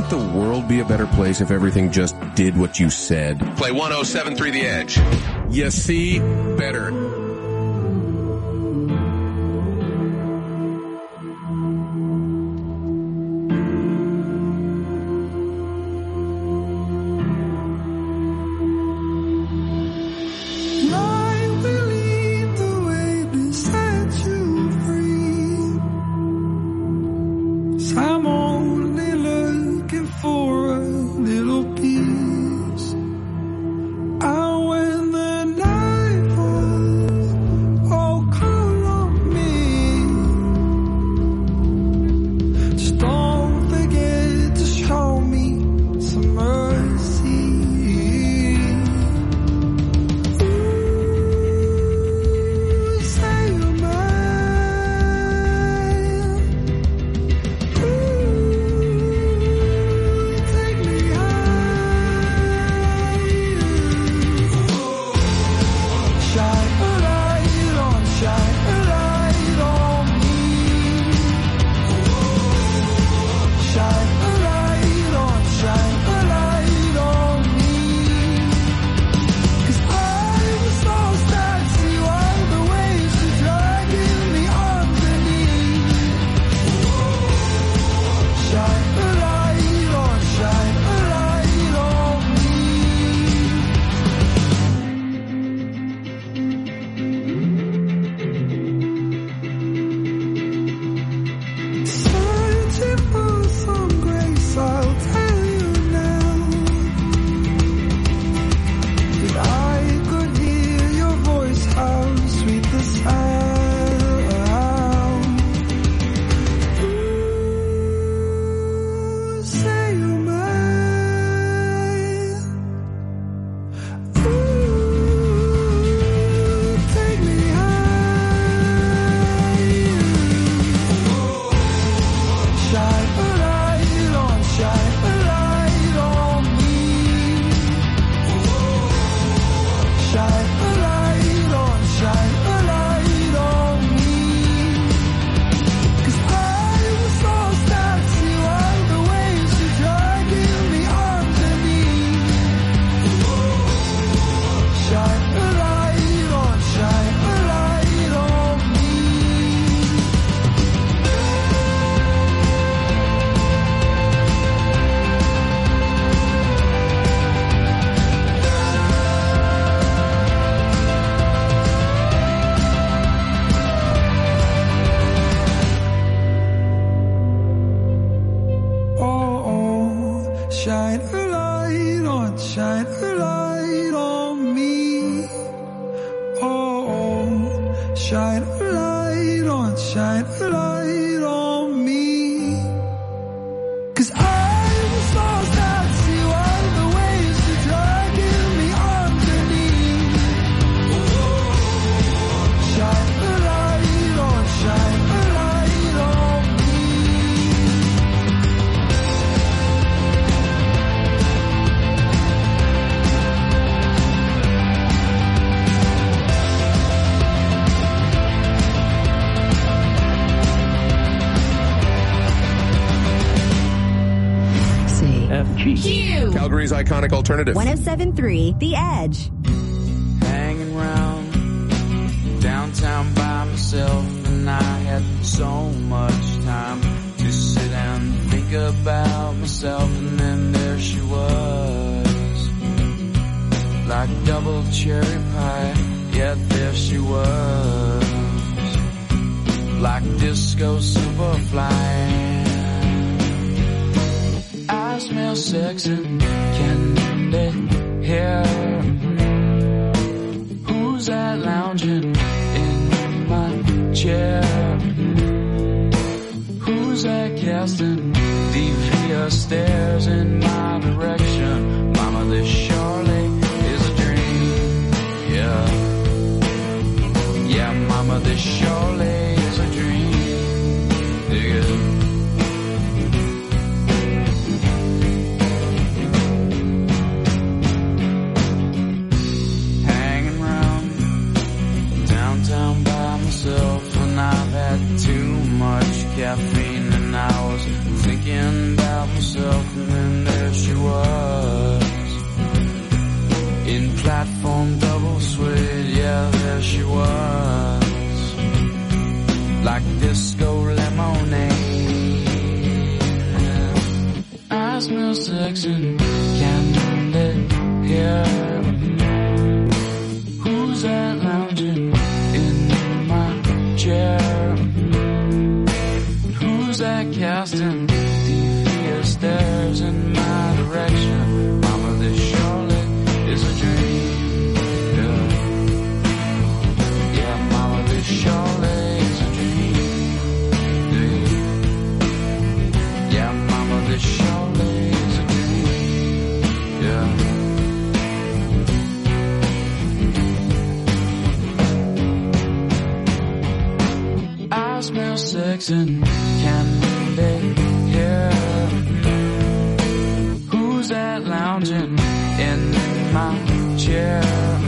Wouldn't the world be a better place if everything just did what you said? Play 107.3 The Edge. You see? Better. Calgary's iconic alternative. 107.3 The Edge. Hanging around downtown by myself, and I had so much time to sit and think about myself, and then there she was, like double cherry pie. Yeah, there she was, like disco superfly. I smell sex and candy here. Who's that lounging in my chair? Who's that casting devious stares in my direction? Mama, this surely is a dream. Yeah, yeah, mama, this surely is a dream. Dig it. And I've had too much caffeine, and I was thinking about myself, and then sex and candy here. Who's that lounging in my chair? Who's that casting devious stares in my direction? Mama, this surely is a dream. Yeah, yeah, mama, this surely is a dream. Yeah, yeah, mama, this surely is a dream. Yeah. I smell sex and candy here. Who's that lounging in my chair?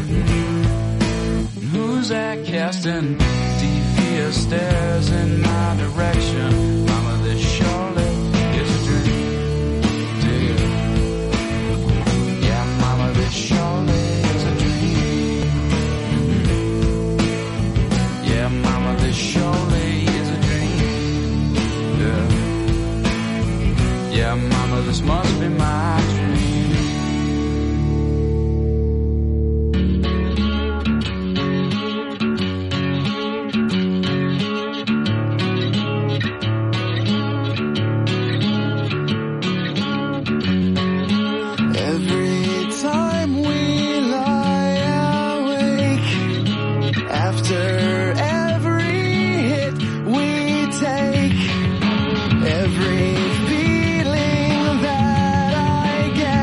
Who's that casting devious stares in my direction? Mama, this surely is a dream. Dear. Yeah, mama, this surely is a dream. Yeah, mama, this surely is a dream. Yeah. Yeah, mama, this must be my dream. Every time we lie awake, after every hit we take, every feeling that I get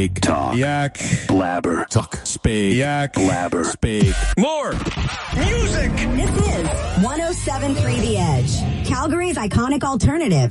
Speak. Talk. Yak. Blabber. Talk. Speak. Yak. Blabber. Speak. More. Music. This is 107.3 The Edge, Calgary's iconic alternative.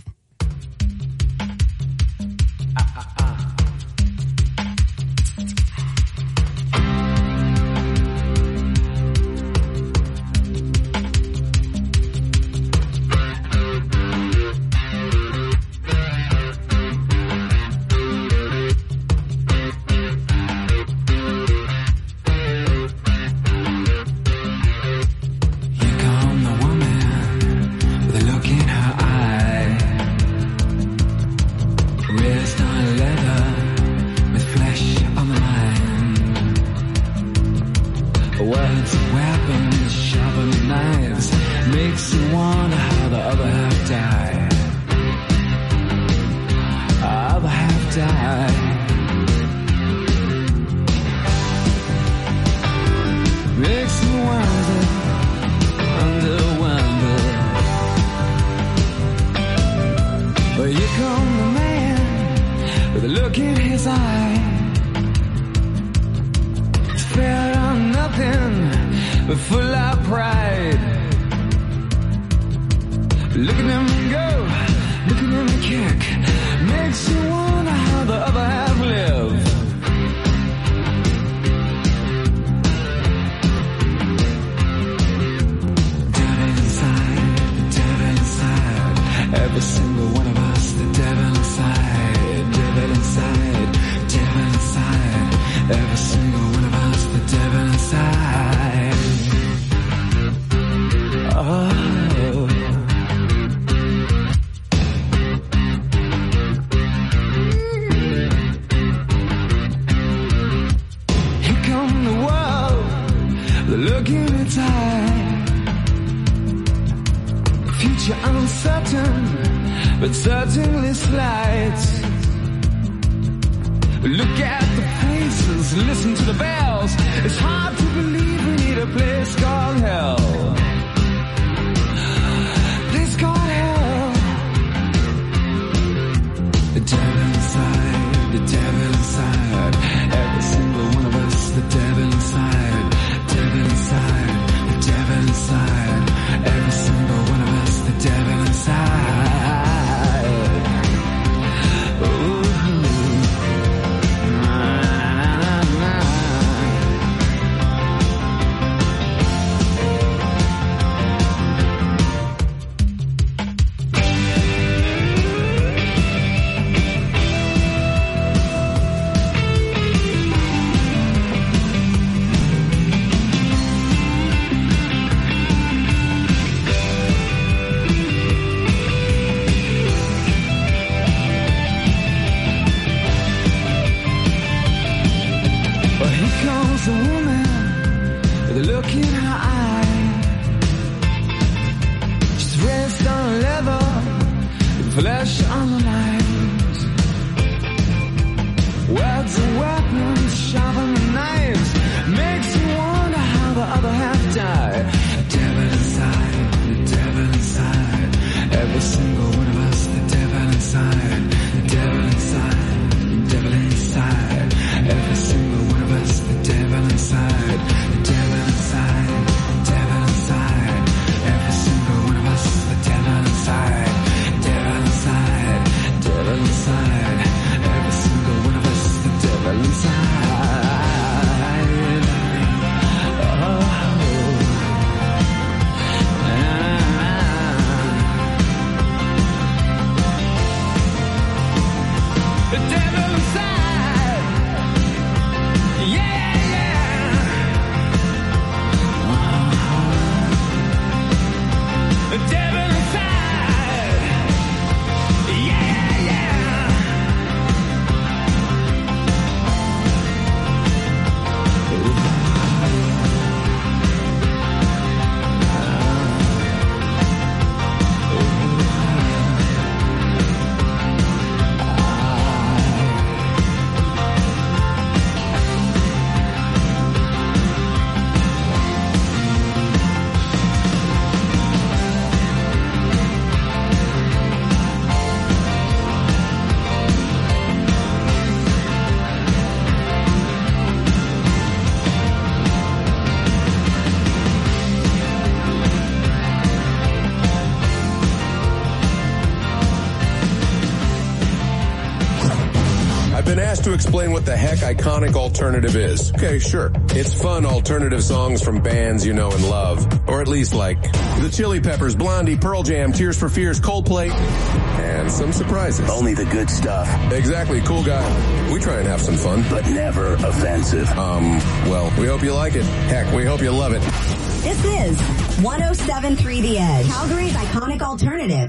been asked to explain what the heck Iconic Alternative is. Okay, sure. It's fun alternative songs from bands you know and love. Or at least like the Chili Peppers, Blondie, Pearl Jam, Tears for Fears, Coldplay, and some surprises. Only the good stuff. Exactly, cool guy. We try and have some fun. But never offensive. Well, we hope you like it. Heck, we hope you love it. This is 107.3 The Edge, Calgary's Iconic Alternative.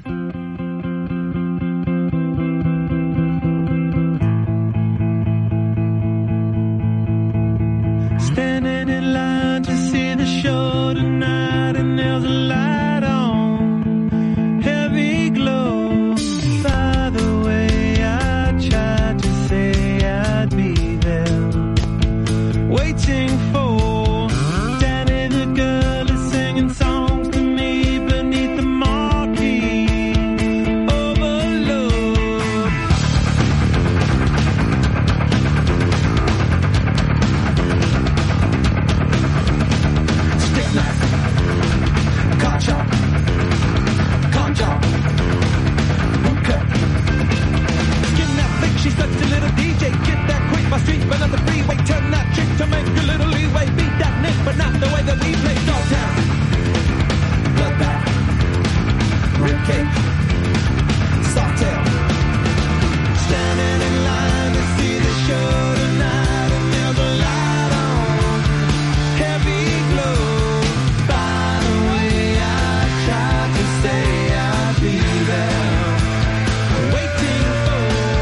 Standing in line to see the show tonight, and there's a light on, heavy glow. By the way, I tried to say I'd be there, waiting for Danny the girl is singing songs to me beneath the marquee. Overload. Stick knife, car chop, boot cut. Skin that thick, she's such a little DJ. Get that quick, my street, but not the freeway. Turn that trick to make a little leeway. Beat that nick, but not the way that we play. Dogtown, bloodbath, ribcage, softail. Standing in line to see the show tonight, and there's a light on, heavy glow. By the way, I tried to say I'd be there, waiting for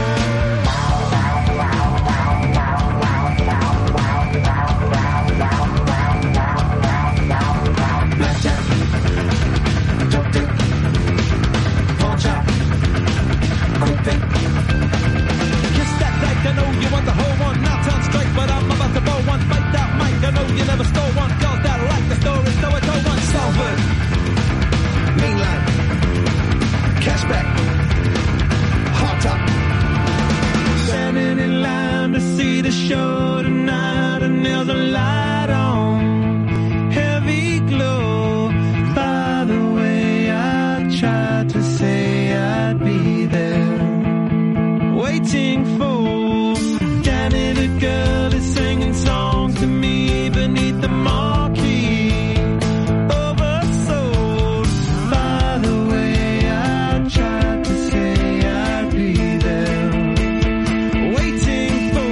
blackjack, dope dick, pawn chop, quick pick. Kiss that dyke, I know you want the whole one. Now turn straight, but I'm about to blow one. Fight that mic, I know you never stole one. Girls that like the story, so I told one. Salford, mean line, cashback, hot top. Standing in line to see the show tonight, and there's a light on, heavy glow. By the way, I tried to say I'd be there, waiting for Danny the girl is singing songs to me beneath the marquee. Oversold. By the way, I tried to say I'd be there, waiting for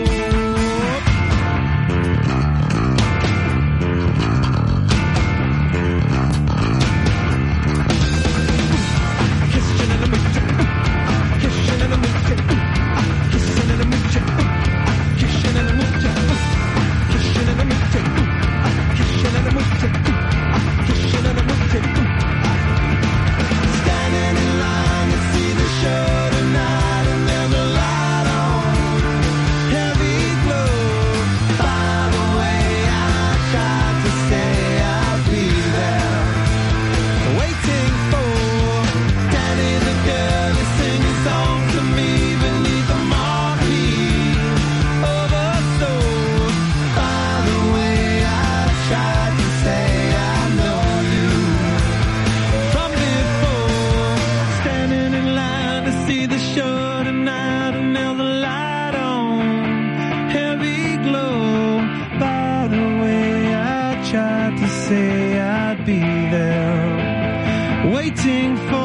kissing in the mooch, kissing in the mooch, kissing in the mooch, kissing in the mooch, kissing in the mooch, kissing in the mooch, kissing in the mooch. Standing in line to see the show tonight, and there's a light on, heavy glow. By the way, I tried to say I'd be there, waiting for Danny the girl is singing songs to me beneath the marquee. Oversold. By the way, I tried to say I know you from before. Standing in line to see the show tonight, and there's a light on, heavy glow. By the way, I tried to say I'd be there, waiting for.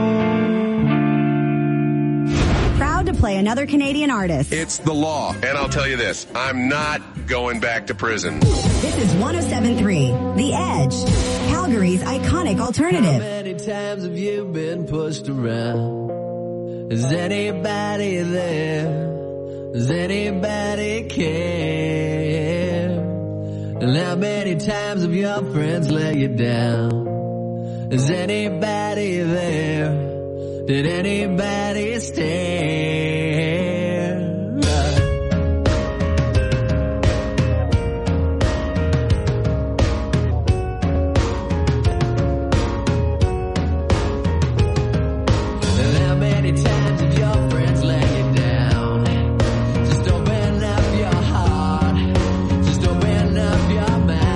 Proud to play another Canadian artist. It's the law. And I'll tell you this, I'm not going back to prison. This is 107.3 The Edge, Calgary's Iconic Alternative. Many times have you been pushed around? Is anybody there? Does anybody care? And how many times have your friends let you down? Is anybody there? Did anybody stare? And how many times have your friends let you down? Just open up your heart, just open up your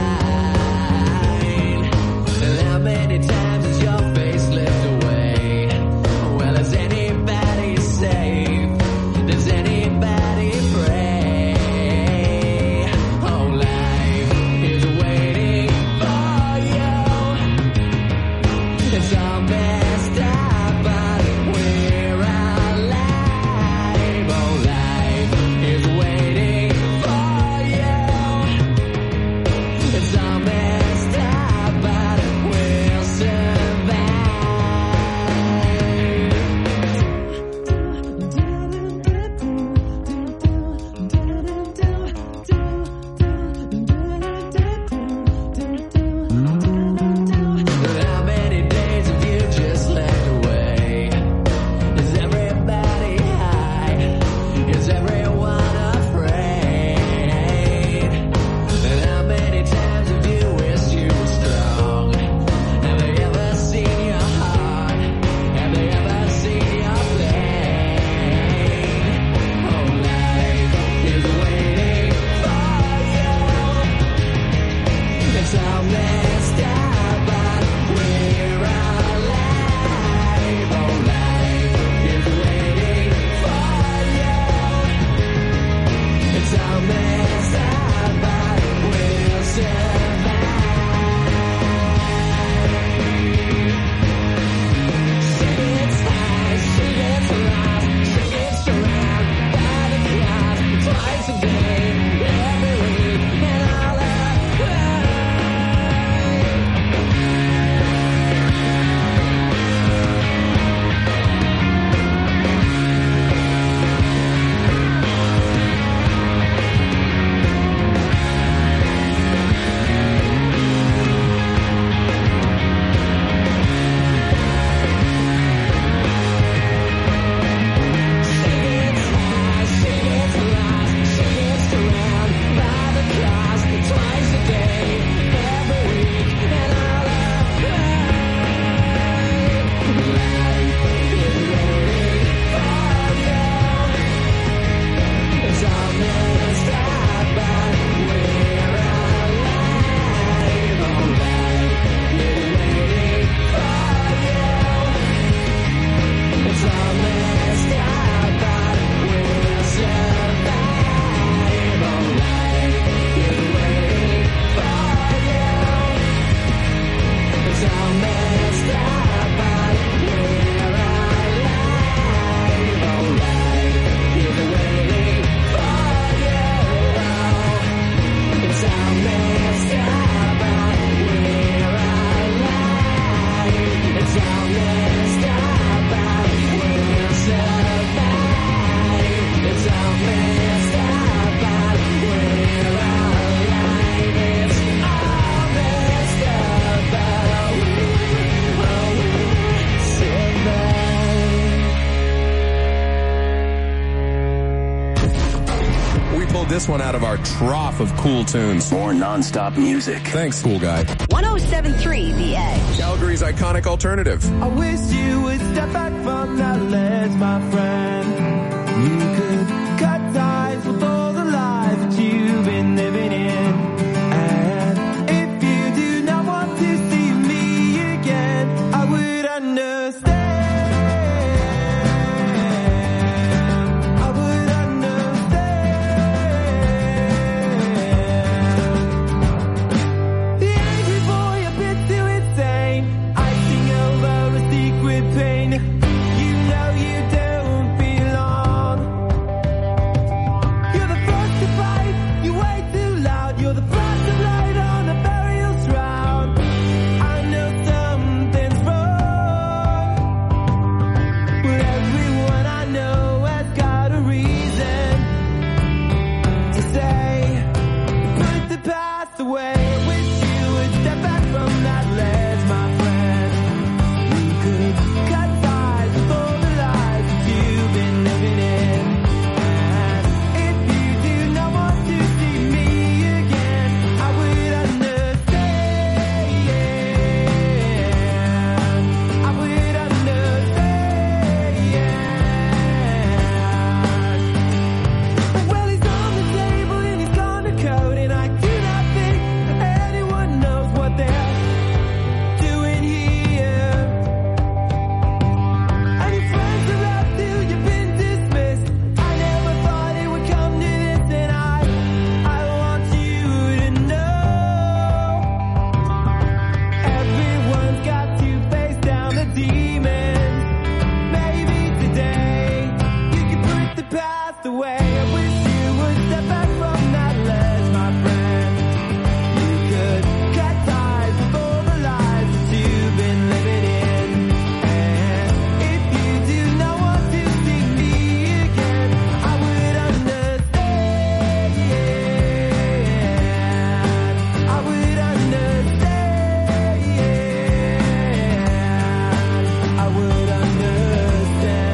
mind. And how many times has your face slipped away? Well, has anybody pulled this one out of our trough of cool tunes. More non-stop music. Thanks, cool guy. 107.3 The Edge. Calgary's iconic alternative. I wish you would step back from that ledge, my friend. You could cut ties with all the lies that you've been living in. And if you do not want to see me again, I would understand. I would understand. The angry boy, a bit too insane. I sing over a secret pain. You know you don't belong. You're the first to fight, you way too loud. You're the first to light on a burial shroud. I know something's wrong, but everyone I know has got a reason to say, put the past away. I wish you would step back from that ledge, my friend. You could cut ties with all the lies that you've been living in. And if you do not want to see me again, I would understand. I would understand. Well, he's on the table and he's gone to code, and I do not think that anyone knows what they're doing here. And your friends are out till you've been dismissed. I never thought it would come to this, and I want you to know, everyone's got to face down the demons. Maybe today you can put the past away. I wish you would step back from that ledge, my friend. You could cut ties with all the lies that you've been living in. And if you do not want to see me again, I would understand. I would understand. I would understand.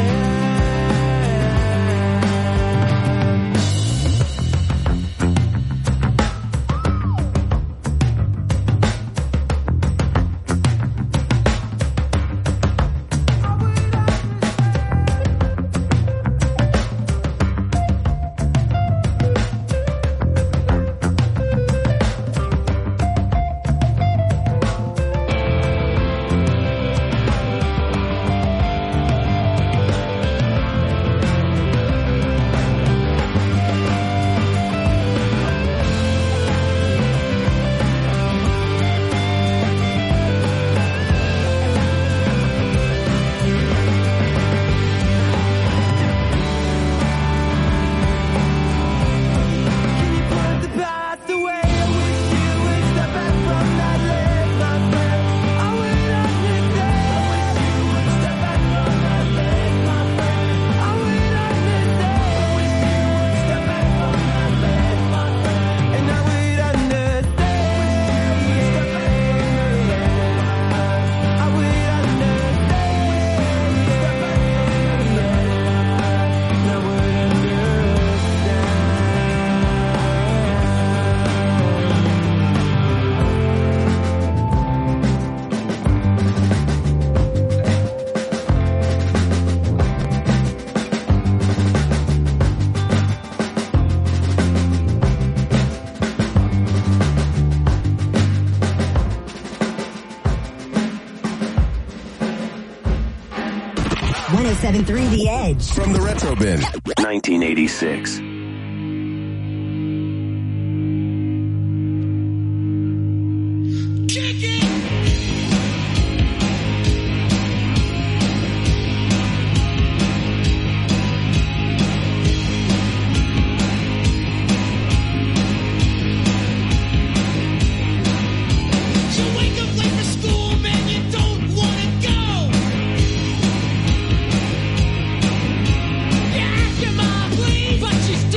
107.3 The Edge. From the Retro Bin. 1986. But she's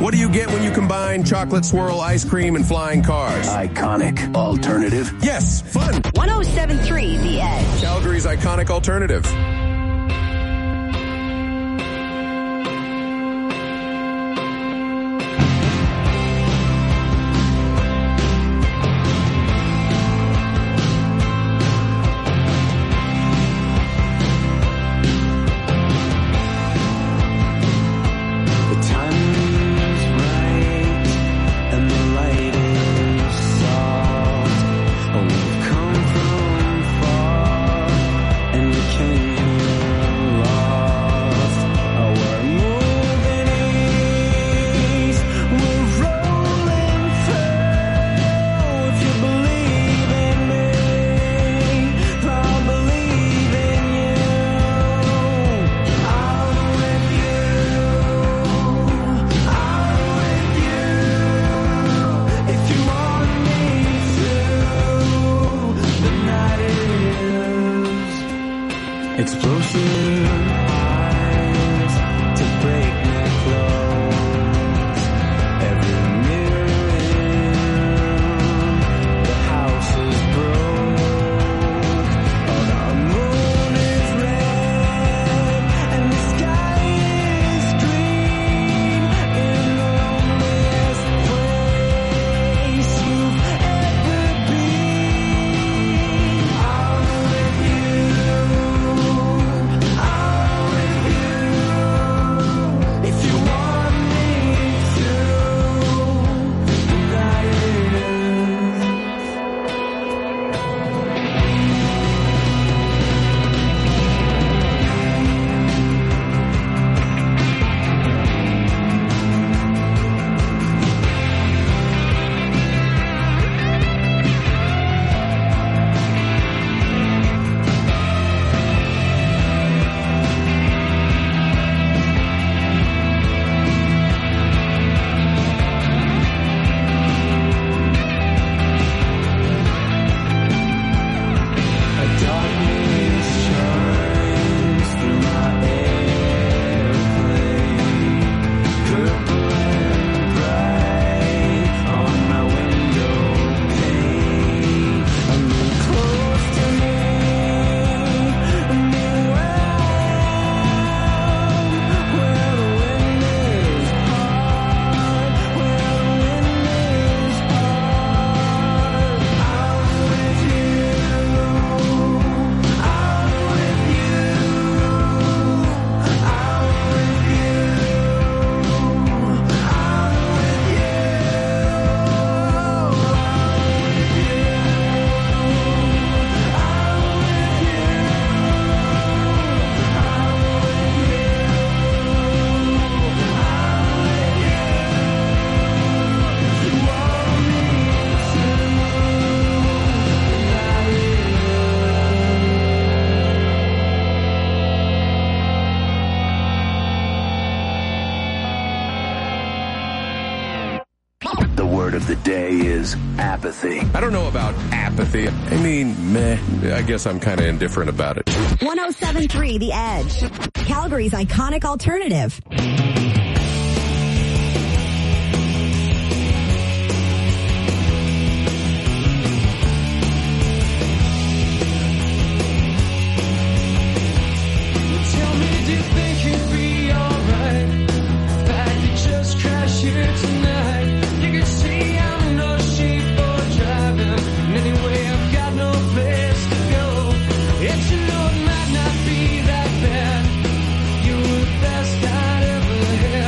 What do you get when you combine chocolate swirl, ice cream, and flying cars? Iconic alternative. Yes, fun. 107.3 The Edge. Calgary's iconic alternative. Apathy. I don't know about apathy. I mean, meh. I guess I'm kind of indifferent about it. 107.3 The Edge. Calgary's iconic alternative. Might not be that bad. You were the best I'd ever had.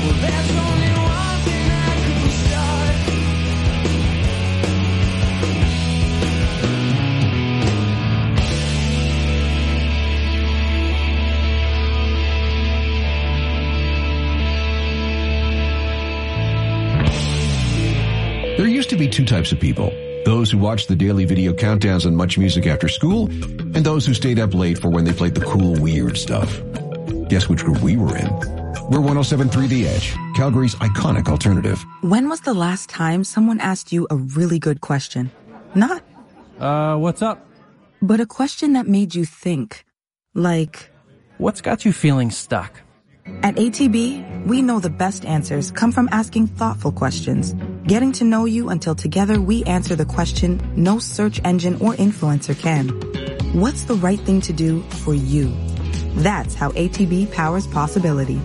there's only one thing I could start. There used to be two types of people. Those who watched the daily video countdowns and much music after school, and those who stayed up late for when they played the cool, weird stuff. Guess which group we were in? We're 107.3 The Edge, Calgary's iconic alternative. When was the last time someone asked you a really good question? Not, what's up? but a question that made you think. Like, What's got you feeling stuck? at ATB, we know the best answers come from asking thoughtful questions, getting to know you until together we answer the question no search engine or influencer can. What's the right thing to do for you? That's how ATB powers possibility.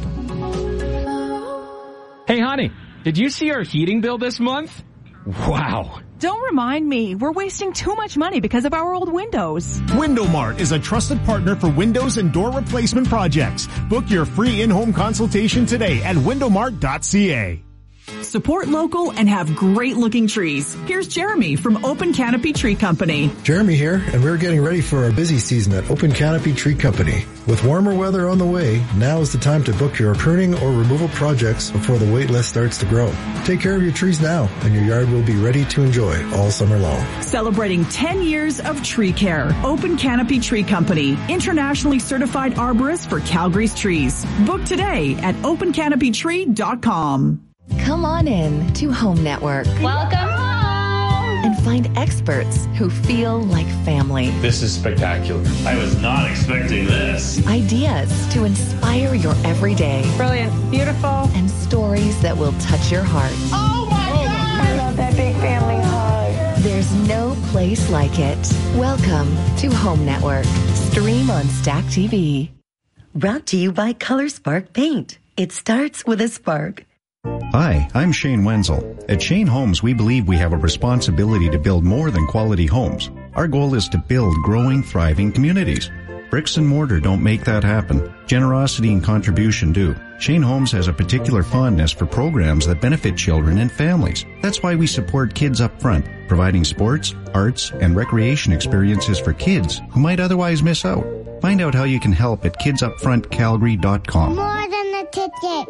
Hey, honey, did you see our heating bill this month? Wow. Don't remind me. We're wasting too much money because of our old windows. WindowMart is a trusted partner for windows and door replacement projects. Book your free in-home consultation today at windowmart.ca. Support local and have great looking trees. Here's Jeremy from Open Canopy Tree Company. Jeremy here, and we're getting ready for our busy season at Open Canopy Tree Company. With warmer weather on the way, now is the time to book your pruning or removal projects before the wait list starts to grow. Take care of your trees now, and your yard will be ready to enjoy all summer long. Celebrating 10 years of tree care. Open Canopy Tree Company, internationally certified arborist for Calgary's trees. Book today at opencanopytree.com. Come on in to Home Network. Welcome home! And find experts who feel like family. This is spectacular. I was not expecting this. Ideas to inspire your everyday. Brilliant. Beautiful. And stories that will touch your heart. Oh my God! I love that big family hug. There's no place like it. Welcome to Home Network. Stream on Stack TV. Brought to you by Color Spark Paint. It starts with a spark. Hi, I'm Shane Wenzel. At Shane Homes, we believe we have a responsibility to build more than quality homes. Our goal is to build growing, thriving communities. Bricks and mortar don't make that happen. Generosity and contribution do. Shane Homes has a particular fondness for programs that benefit children and families. That's why we support Kids Up Front, providing sports, arts, and recreation experiences for kids who might otherwise miss out. Find out how you can help at kidsupfrontcalgary.com. More than a ticket.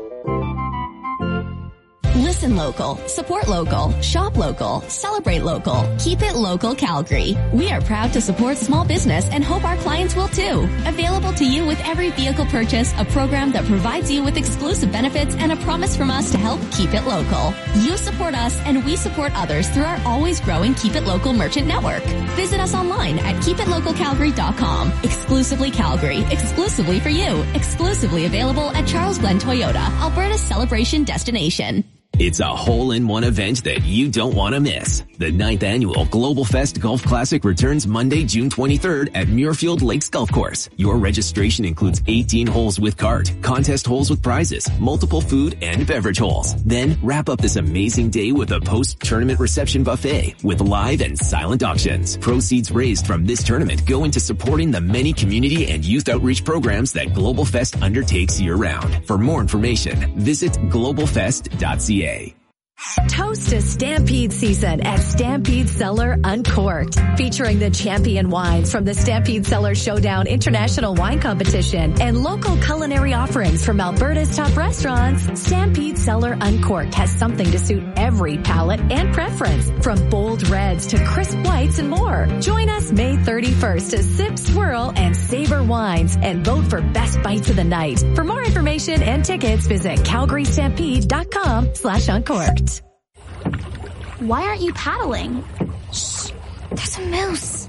Listen local, support local, shop local, celebrate local, keep it local Calgary. We are proud to support small business and hope our clients will too. Available to you with every vehicle purchase, a program that provides you with exclusive benefits and a promise from us to help keep it local. You support us and we support others through our always growing Keep It Local merchant network. Visit us online at keepitlocalcalgary.com. Exclusively Calgary, exclusively for you, exclusively available at Charles Glen Toyota, Alberta's celebration destination. It's a hole-in-one event that you don't want to miss. The 9th annual Global Fest Golf Classic returns Monday, June 23rd at Muirfield Lakes Golf Course. Your registration includes 18 holes with cart, contest holes with prizes, multiple food and beverage holes. Then wrap up this amazing day with a post-tournament reception buffet with live and silent auctions. Proceeds raised from this tournament go into supporting the many community and youth outreach programs that Global Fest undertakes year-round. For more information, visit globalfest.ca. Toast to Stampede season at Stampede Cellar Uncorked, featuring the champion wines from the Stampede Cellar Showdown International Wine Competition and local culinary offerings from Alberta's top restaurants. Stampede Cellar Uncorked has something to suit every palate and preference, from bold reds to crisp whites and more. Join us May 31st to sip, swirl, and savor wines and vote for best bites of the night. For more information and tickets, visit calgarystampede.com/uncorked. Why aren't you paddling? Shh, there's a moose.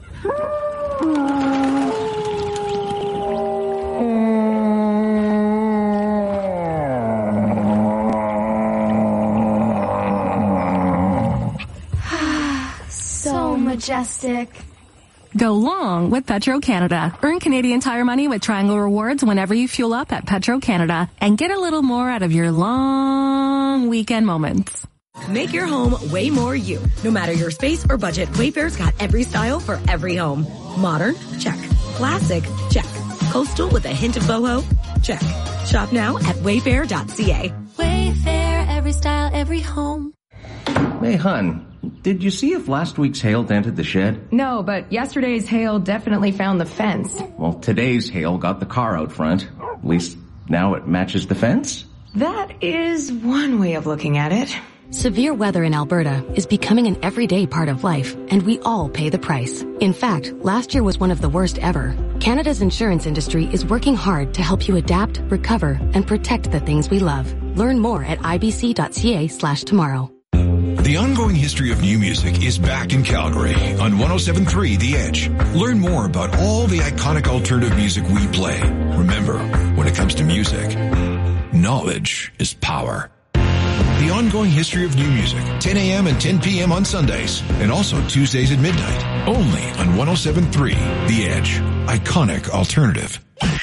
So majestic. Go long with Petro-Canada. Earn Canadian Tire money with Triangle Rewards whenever you fuel up at Petro-Canada and get a little more out of your long weekend moments. Make your home way more you. No matter your space or budget, Wayfair's got every style for every home. Modern? Check. Classic? Check. Coastal with a hint of boho? Check. Shop now at wayfair.ca. Wayfair, every style, every home. Hey, hun, did you see if last week's hail dented the shed? No, but yesterday's hail definitely found the fence. Well, today's hail got the car out front. At least now it matches the fence. That is one way of looking at it. Severe weather in Alberta is becoming an everyday part of life, and we all pay the price. In fact, last year was one of the worst ever. Canada's insurance industry is working hard to help you adapt, recover, and protect the things we love. Learn more at ibc.ca/tomorrow. The ongoing history of new music is back in Calgary on 107.3 The Edge. Learn more about all the iconic alternative music we play. Remember, when it comes to music, knowledge is power. The ongoing history of new music, 10 a.m. and 10 p.m. on Sundays, and also Tuesdays at midnight, only on 107.3 The Edge. Iconic alternative.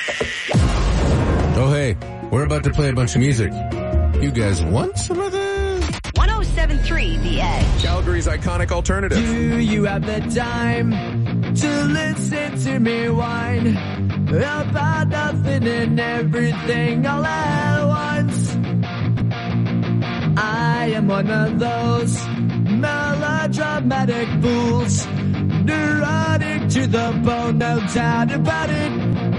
Oh, hey, we're about to play a bunch of music. You guys want some of this? 107.3 The Edge. Calgary's iconic alternative. Do you have the time to listen to me whine about nothing and everything all at once? I am one of those melodramatic fools, neurotic to the bone, no doubt about it.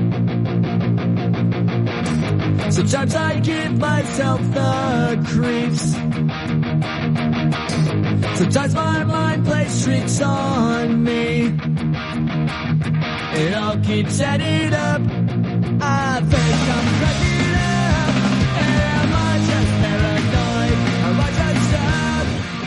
Sometimes I give myself the creeps. Sometimes my mind plays tricks on me. It all keeps adding up. I think I'm cracking up. Am I just paranoid? Am I just up?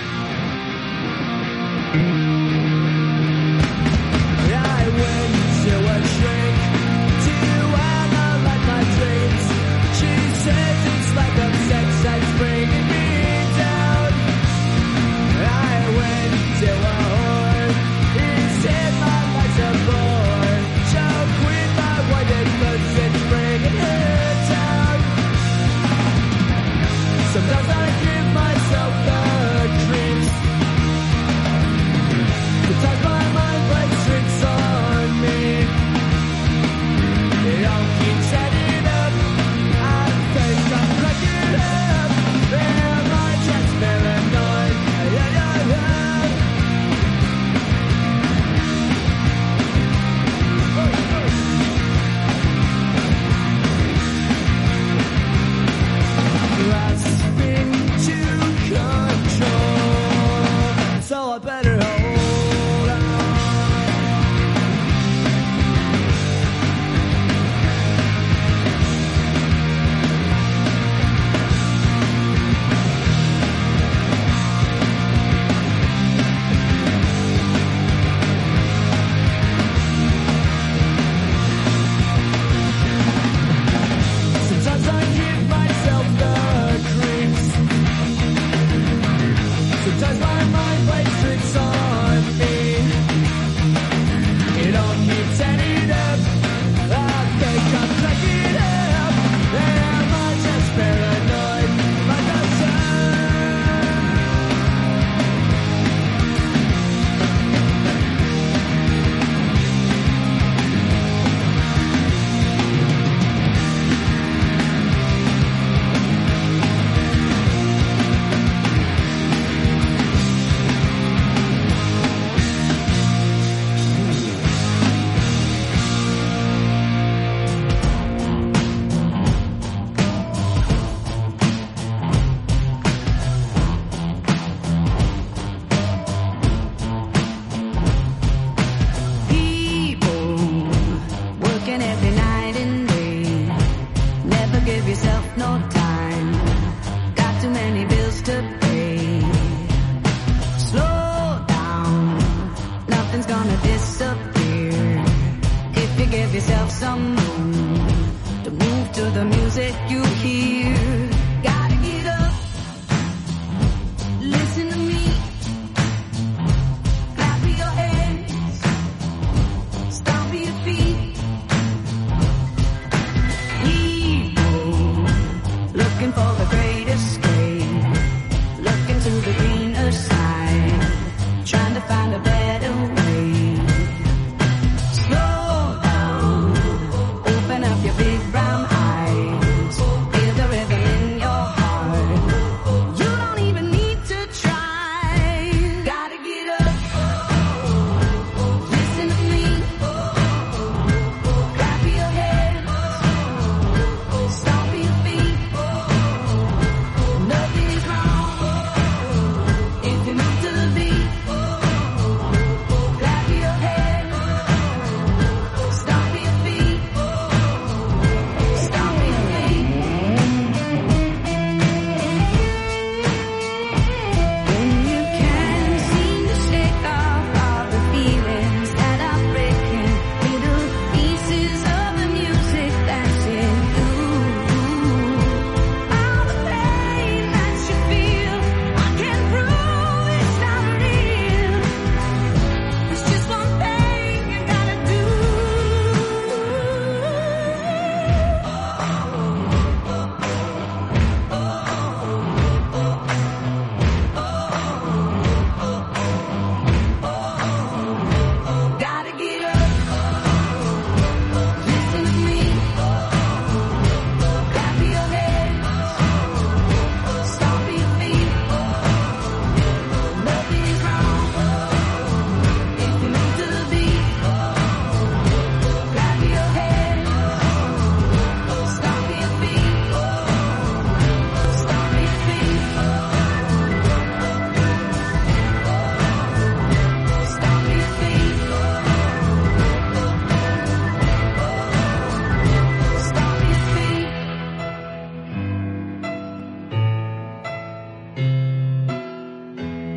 I went to a shrink to analyze my dreams. She says it's like a sex that's bringing me down. I went to a whore. He said my life's a bore. Choke with my white blood and bringing her down. Sometimes I give myself the creeps. Sometimes my mind plays tricks on me. It all keeps adding up. I think I'm cracking up. Am I just paranoid? Yeah. Grasping to control, so I better hold on. Sometimes I give myself the creeps. Sometimes my mind plays tricks on me. It all keeps adding up. I think I'm cracking up. Am I just paranoid? Am I just people working every night and day? Never give yourself no time. Got too many bills to pay. Slow down, nothing's gonna disappear if you give yourself some room to move to the music you hear. Gotta get up, listen to me. Clap your hands, stomp your feet. People looking for the great escape,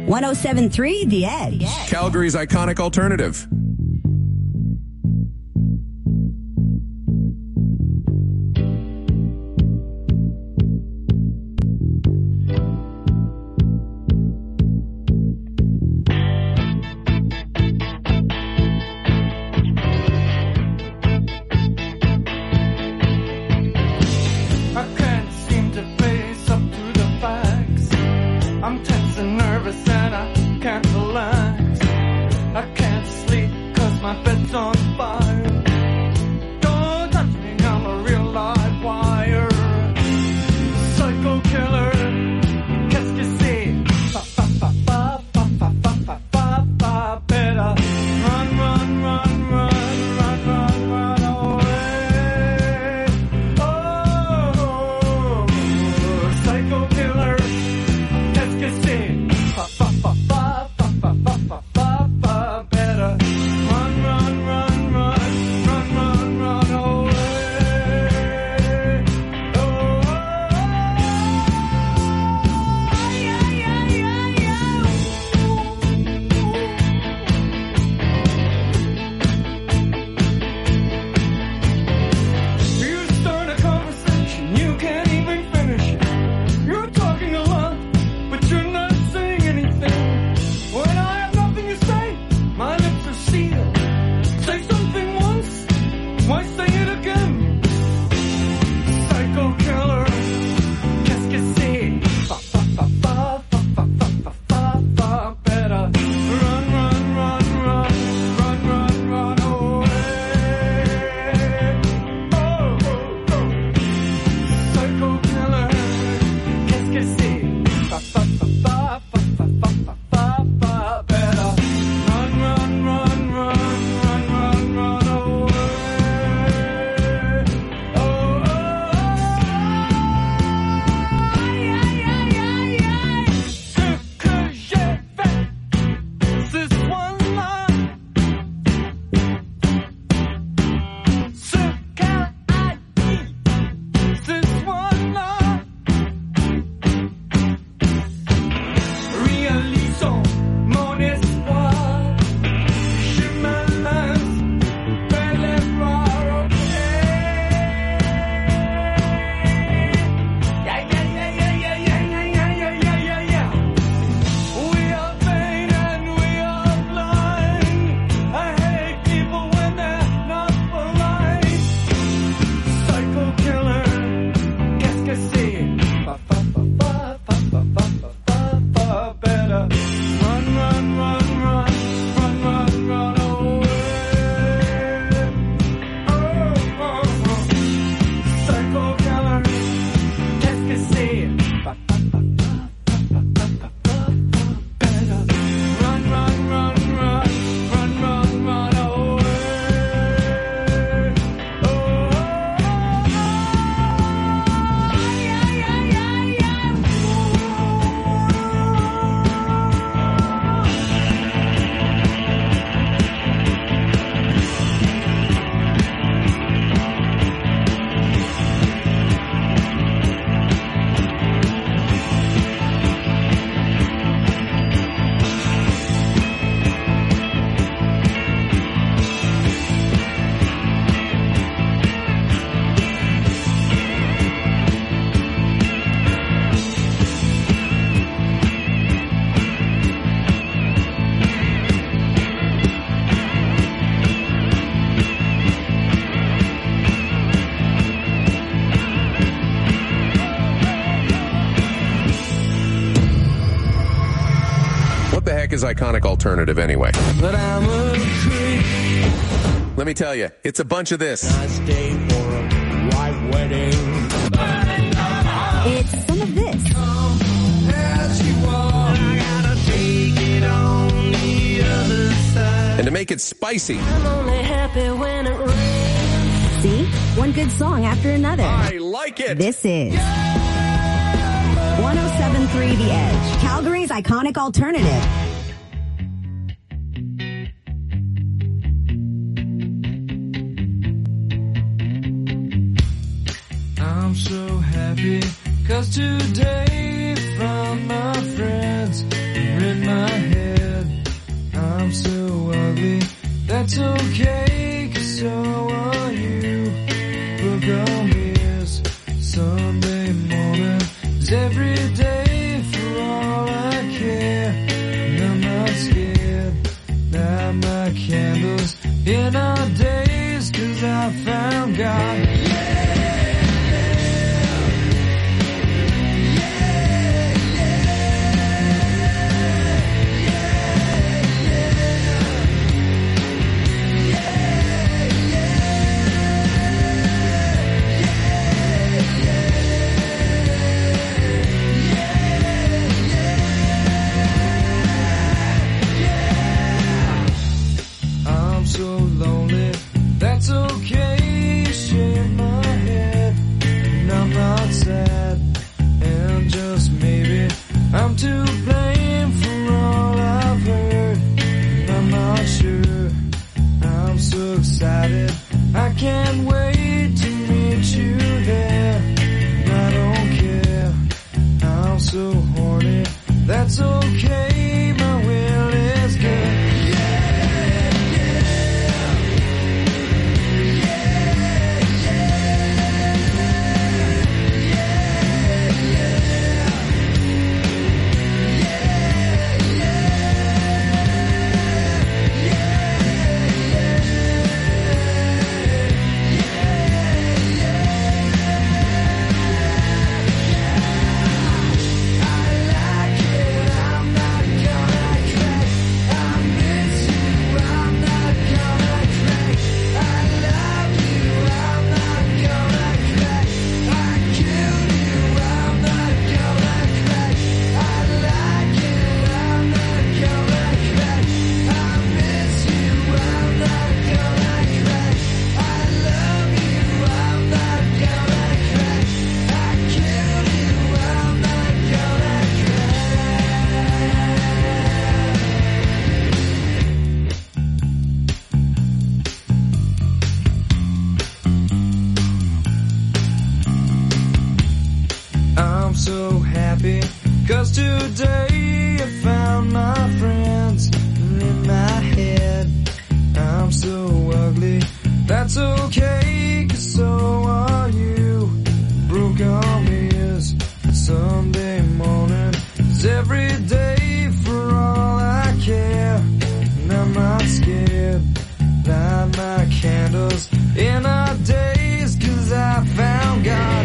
107.3 The Edge. Calgary's iconic alternative. Is iconic alternative anyway. But I'm a creep. Let me tell you, it's a bunch of this. I stay for a white wedding. It's some of this. As you walk, I gotta take it on the other side. And to make it spicy, I'm only happy when it rains. See? One good song after another. I like it. This is 107.3 The Edge, Calgary's iconic alternative. I'm so happy 'cause today from my friends read my That's okay, 'cause so are you. Book on mirrors, Sunday morning is every day for all I care. And I'm not scared, light my candles in our days, 'cause I found God. So lonely, that's okay, shake my head, and I'm not sad, and just maybe I'm to blame for all I've heard, and I'm not sure, I'm so excited, I can't wait to meet you there, and I don't care, I'm so horny, that's okay, my will is good. I'm so happy, 'cause today I found my friends, and in my head I'm so ugly, that's okay, 'cause so are you. Broke arm is Sunday morning is every day for all I care, and I'm not scared, light my candles in our days, 'cause I found God.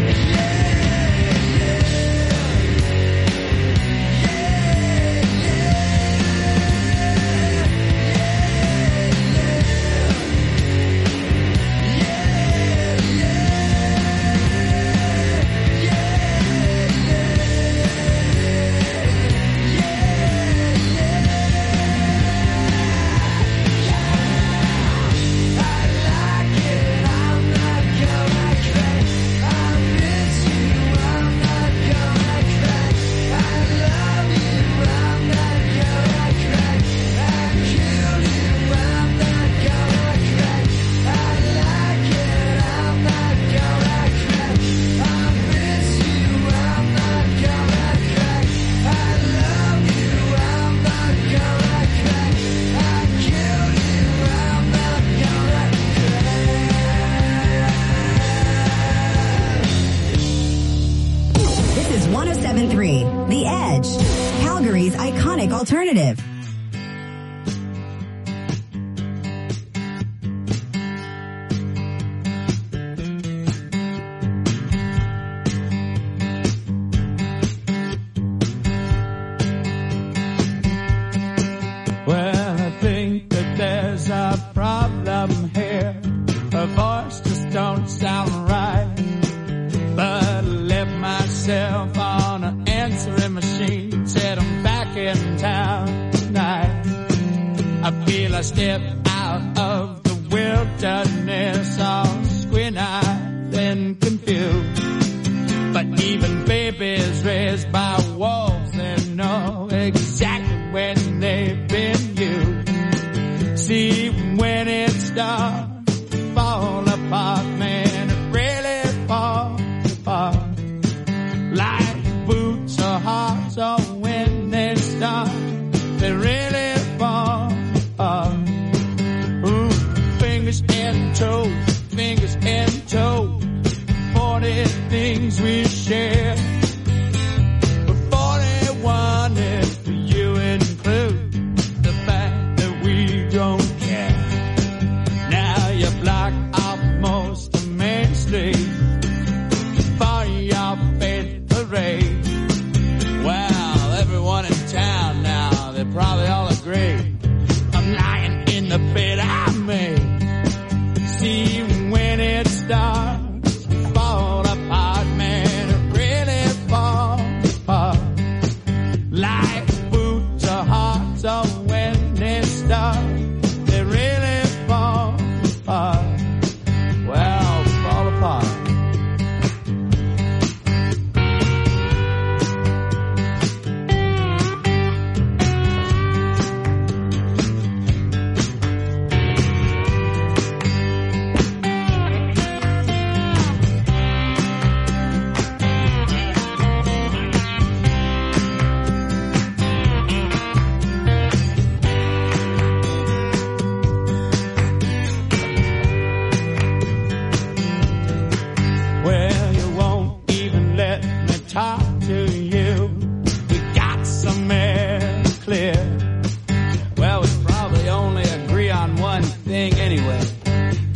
The Edge, Calgary's iconic alternative. Well, I think that there's a problem here. Her voice just don't sound right. But I left myself on an answering machine, said I'm back in town tonight. I feel I step out of the wilderness, all squint-eyed and confused. But even babies raised by wolves, they know exactly when they've been used. See, when it starts to fall apart, man, it really falls apart. Like boots or hearts, or when they start, they really fall apart. Ooh,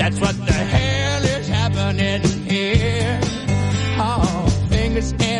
That's what the hell is happening here. Oh, fingers in